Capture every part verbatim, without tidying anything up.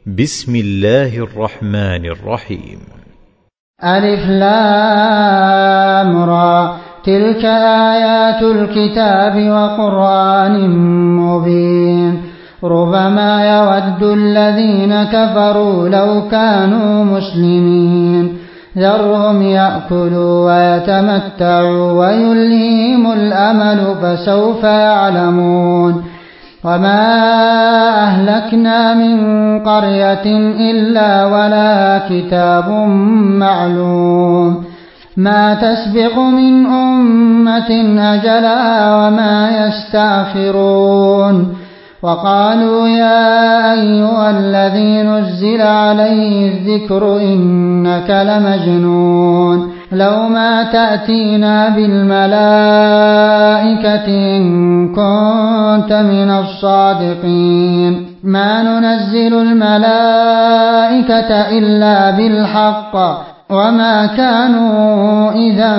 بسم الله الرحمن الرحيم. ألف لام را، تلك آيات الكتاب وقرآن مبين. ربما يود الذين كفروا لو كانوا مسلمين، ذرهم يأكلوا ويتمتعوا ويلهيهم الأمل فسوف يعلمون. وما أهلكنا من قرية إلا ولها كتاب معلوم، ما تسبق من أمة أجلها وما يستأخرون. وقالوا يا أيها الذي نزل عليه الذكر إنك لمجنون، لو ما تأتينا بالملائكة إن كنت من الصادقين، ما ننزل الملائكة إلا بالحق وما كانوا إذا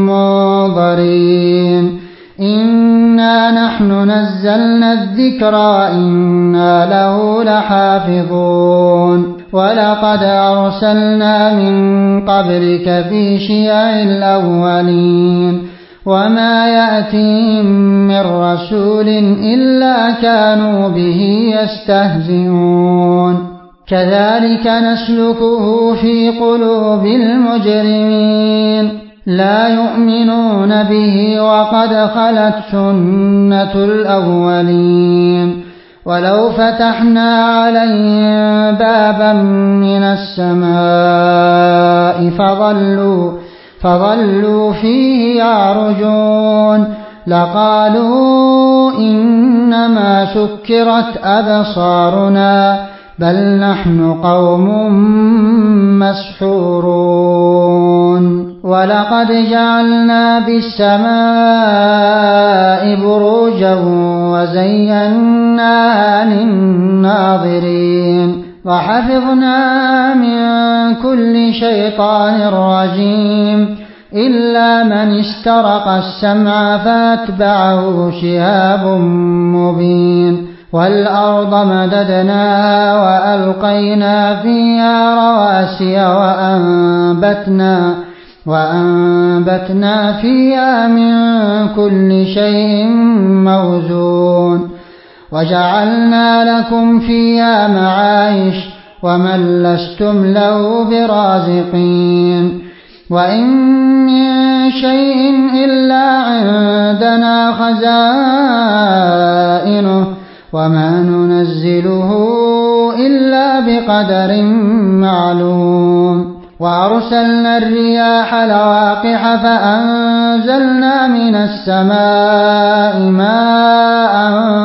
منظرين. إنا نحن نزلنا الذكر وإنا له لحافظون. ولقد أرسلنا من قبلك في شيع الأولين، وما يأتيهم من رسول إلا كانوا به يستهزئون. كذلك نسلكه في قلوب المجرمين، لا يؤمنون به وقد خلت سنة الأولين. ولو فتحنا عليهم بابا من السماء فظلوا, فظلوا فيه يعرجون لقالوا إنما سكرت أبصارنا بل نحن قوم مسحورون. ولقد جعلنا بالسماء بروجا وزيناها للناظرين وحفظنا من كل شيطان رجيم إلا من استرق السمع فاتبعه شهاب مبين. والأرض مددناها وألقينا فيها رواسي وأنبتنا, وأنبتنا فيها من كل شيء موزون. وجعلنا لكم فيها معايش ومن لستم له برازقين. وإن من شيء إلا عندنا خزائنه وما ننزله إلا بقدر معلوم. وأرسلنا الرياح لواقح فأنزلنا من السماء ماء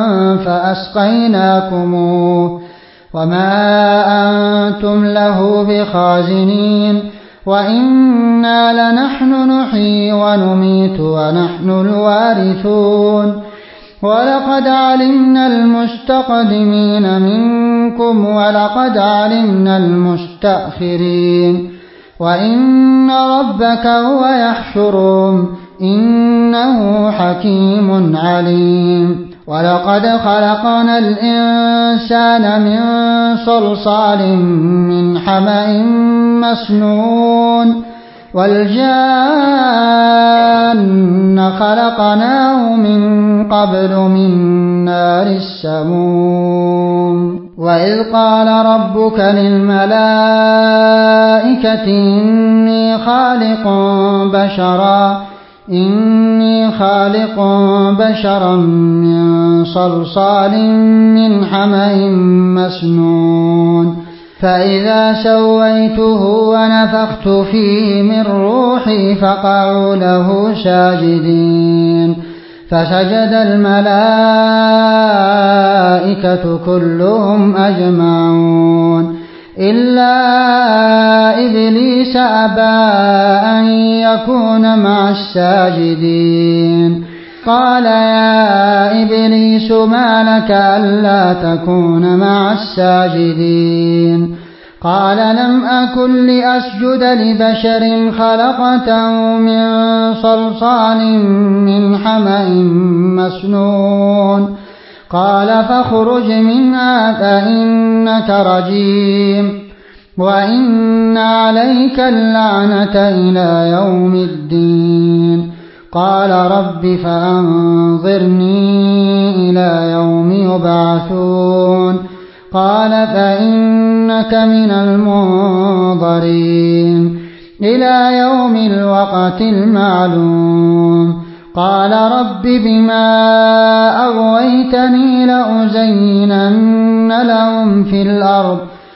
فأسقيناكموه وما أنتم له بخازنين. وإنا لنحن نحيي ونميت ونحن الوارثون. ولقد علمنا المستقدمين منكم ولقد علمنا المستأخرين. وإن ربك هو يحشرهم إنه حكيم عليم. ولقد خلقنا الإنسان من صلصال من حمأ مسنون. والجان خلقناه من قبل من نار السموم. وإذ قال ربك للملائكة إني خالق بشرا إني خالق بشرا من صلصال من حمأ مسنون. فإذا سويته ونفخت فيه من روحي فقعوا له ساجدين. فسجد الملائكة كلهم أجمعون إلا إبليس أبى أن يكون مع الساجدين. قال يا إبليس ما لك ألا تكون مع الساجدين؟ قال لم أكن لأسجد لبشر خلقته من صلصال من حمأ مسنون. قال فاخرج منها فإنك رجيم وإن عليك اللعنة إلى يوم الدين. قال رب فأنظرني إلى يوم يبعثون. قال فإنك من المنظرين إلى يوم الوقت المعلوم. قال رب بما أغويتني لأزينن لهم في الأرض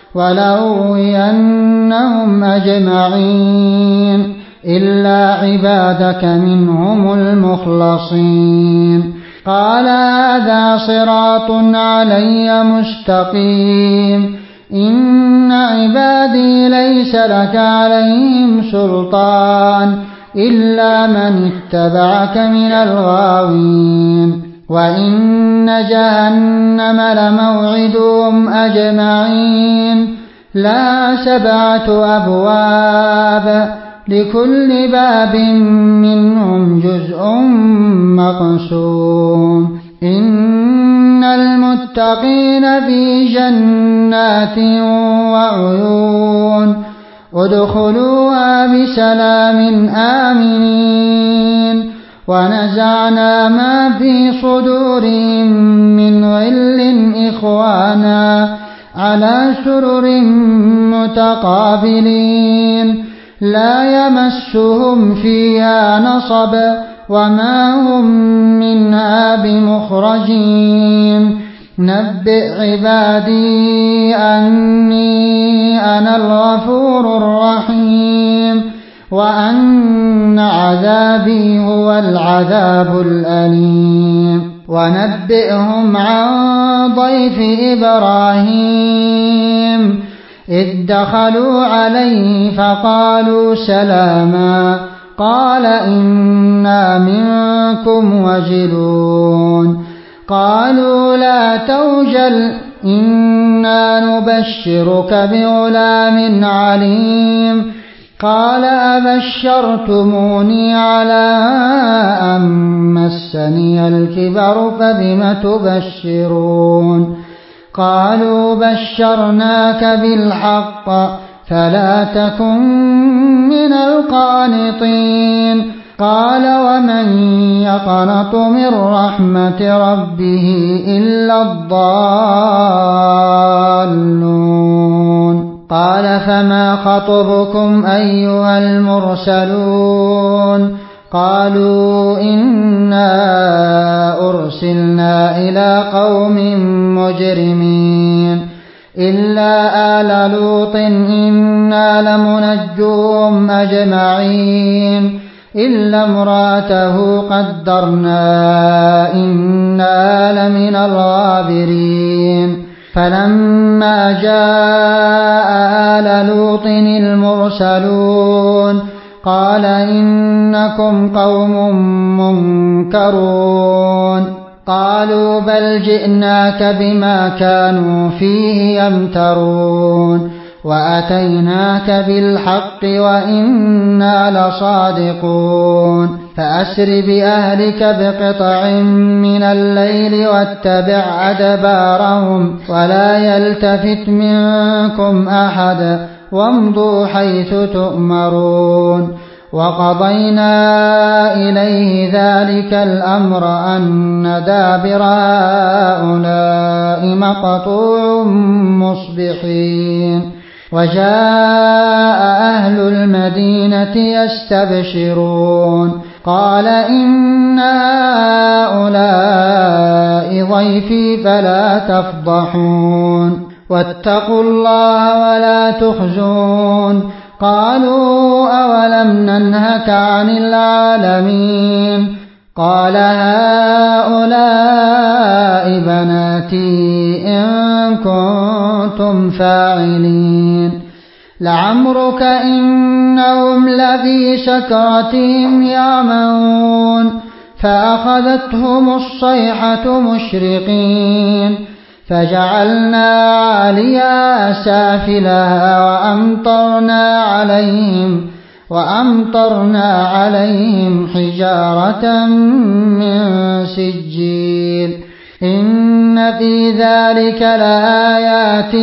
ولأغوينهم أجمعين إلا عبادك منهم المخلصين. قال هذا صراط علي مستقيم إن عبادي ليس لك عليهم سلطان إلا من اتبعك من الغاوين. وإن جهنم لموعدهم أجمعين لا سبعة أبواب لكل باب منهم جزء مقسوم. إن المتقين في جنات وعيون ادخلوها بسلام آمنين. ونزعنا ما في صدورهم من غل إخوانا على سرر متقابلين لا يمسهم فيها نصب وما هم منها بمخرجين. نبئ عبادي أني أنا الغفور الرحيم وأن عذابي هو العذاب الأليم. ونبئهم عن ضيف إبراهيم إذ دخلوا عليه فقالوا سلاما قال إنا منكم وجلون. قالوا لا توجل إنا نبشرك بغلام عليم. قال أبشرتموني على أن مسني الكبر فبم تبشرون. قالوا بشرناك بالحق فلا تكن من القانطين. قال ومن يقنط من رحمة ربه إلا الضالون. قال فما خطبكم أيها المرسلون؟ قالوا إنا أرسلنا إلى قوم مجرمين إلا آل لوط إنا لمنجوهم أجمعين إلا امرأته قدرنا إنا لمن الغابرين. فلما جاء آل لوط المرسلون قال إنكم قوم منكرون. قالوا بل جئناك بما كانوا فيه يمترون وأتيناك بالحق وإنا لصادقون. فأسر بأهلك بقطع من الليل واتبع أدبارهم ولا يلتفت منكم أحد وامضوا حيث تؤمرون. وقضينا إليه ذلك الأمر أن دابر هؤلاء مقطوع مصبحين. وجاء أهل المدينة يستبشرون قال إن هؤلاء ضيفي فلا تفضحون واتقوا الله ولا تخزون. قالوا أولم ننهك عن العالمين؟ قال هؤلاء بناتي إن كنتم فاعلين. لعمرك إنهم لفي سكرتهم يعمهون فأخذتهم الصيحة مشرقين فجعلنا عاليها سافلها وأمطرنا عليهم وأمطرنا عليهم حجارة من سجيل إن في ذلك لآيات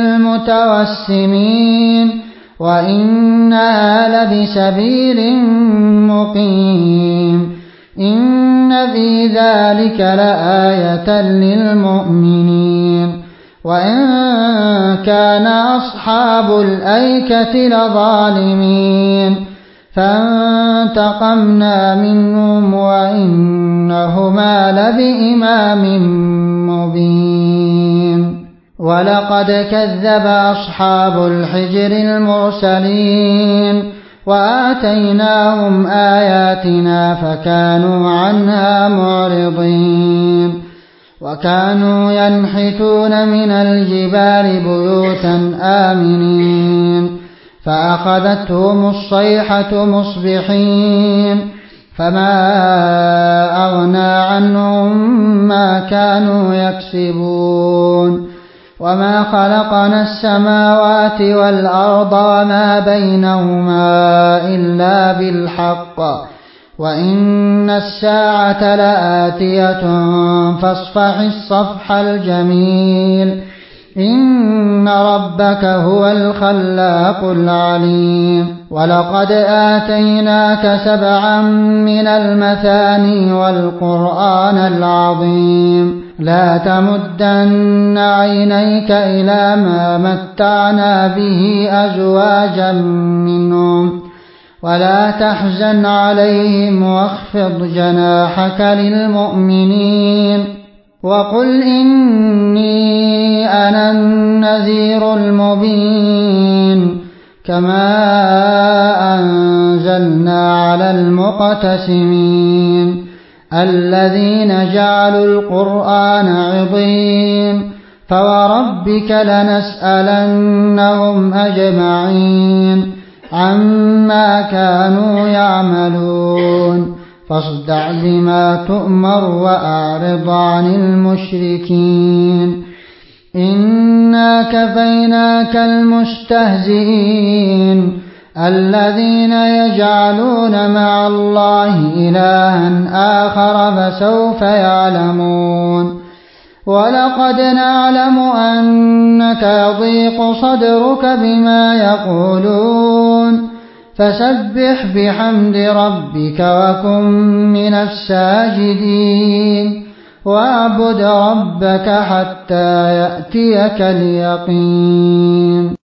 للمتوسمين وإنها لبسبيل مقيم إن في ذلك لآية للمؤمنين وإن كان أصحاب الأيكة لظالمين فانتقمنا منهم وإنهما لبإمام مبين ولقد كذب أصحاب الحجر المرسلين وآتيناهم آياتنا فكانوا عنها معرضين وكانوا ينحتون من الجبال بيوتا آمنين فأخذتهم الصيحة مصبحين فما أغنى عنهم ما كانوا يكسبون وما خلقنا السماوات والأرض وما بينهما إلا بالحق وإن الساعة لآتية فاصفح الصفح الجميل إن ربك هو الخلاق العليم ولقد آتيناك سبعا من المثاني والقرآن العظيم لا تمدن عينيك إلى ما متعنا به أزواجا منهم ولا تحزن عليهم واخفض جناحك للمؤمنين وقل إني أنا النذير المبين كما أنزلنا على المقتسمين الذين جعلوا القرآن عضين فوربك لنسألنهم أجمعين عما كانوا يعملون فاصدع بما تؤمر وأعرض عن المشركين إنا كفيناك المستهزئين الذين يجعلون مع الله إلها آخر فسوف يعلمون ولقد نعلم أنك يضيق صدرك بما يقولون فسبح بحمد ربك وكن من الساجدين واعبد ربك حتى يأتيك اليقين.